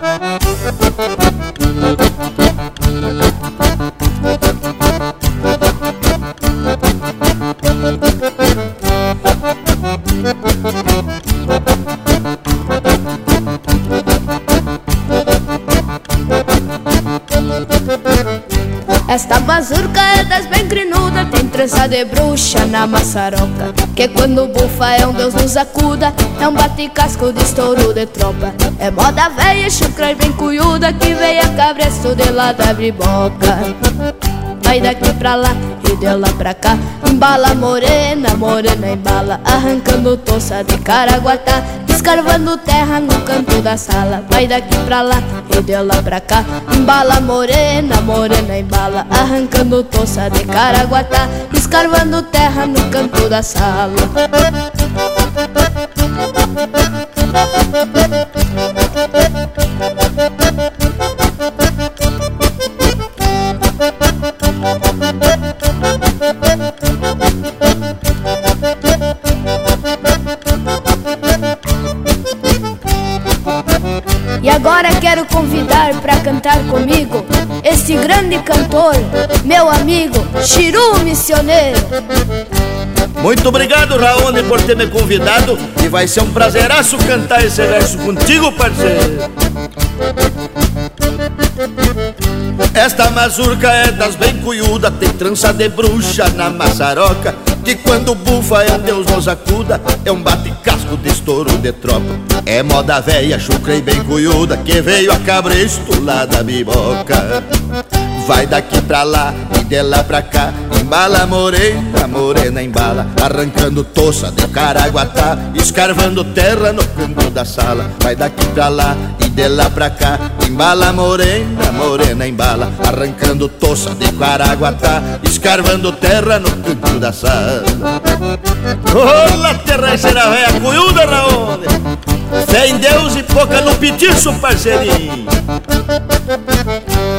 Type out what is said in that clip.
Esta mazurca é das bem crinuda, tem trança de bruxa na maçaroca, que quando bufa é um Deus nos acuda, é um bate-casco de estouro de tropa. É moda velha, chucra e bem cunhuda, que veio a cabresto de lá da briboca. Vai daqui pra lá e de lá pra cá, embala morena, morena embala, arrancando toça de caraguatá, escarvando terra no canto da sala. Vai daqui pra lá e de lá pra cá, embala morena, morena embala, arrancando toça de caraguatá, escarvando terra no canto da sala. E agora quero convidar para cantar comigo este grande cantor, meu amigo Chiru Missioneiro. Muito obrigado, Raoni, por ter me convidado, e vai ser um prazeraço cantar esse verso contigo, parceiro. Esta mazurca é das bem cunhuda, tem trança de bruxa na maçaroca, que quando bufa é Deus nos acuda, é um bate-casco de estouro de tropa. É moda véia, chucra e bem cunhuda, que veio a cabresto lá da biboca. Vai daqui pra lá e de lá pra cá, embala morena, morena embala, arrancando toça de caraguatá, escarvando terra no canto da sala. Vai daqui pra lá e de lá pra cá, embala morena, morena embala, arrancando toça de caraguatá, escarvando terra no canto da sala. Olá, terranceira véia cunhuda, Raoni, fé em Deus e pouca no petiço, parceirinho.